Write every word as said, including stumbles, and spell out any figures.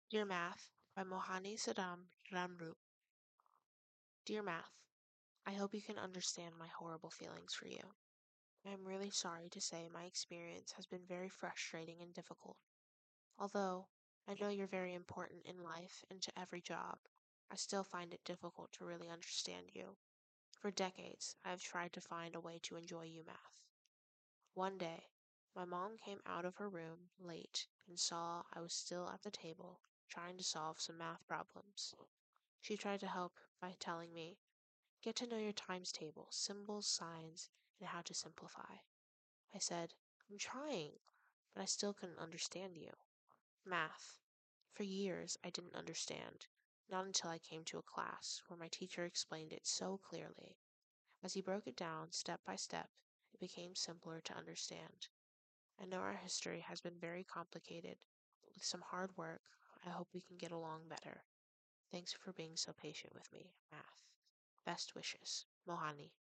Dear Math by Mohani Saddam Ramroop. Dear Math, I hope you can understand my horrible feelings for you. I am really sorry to say my experience has been very frustrating and difficult. Although I know you're very important in life and to every job, I still find it difficult to really understand you. For decades, I have tried to find a way to enjoy you, Math. One day, my mom came out of her room late and saw I was still at the table trying to solve some math problems. She tried to help by telling me, get to know your times table, symbols, signs, and how to simplify. I said, I'm trying, but I still couldn't understand you. Math. For years, I didn't understand, not until I came to a class where my teacher explained it so clearly. As he broke it down step by step, it became simpler to understand. I know our history has been very complicated, but with some hard work, I hope we can get along better. Thanks for being so patient with me, Math. Best wishes, Mohani.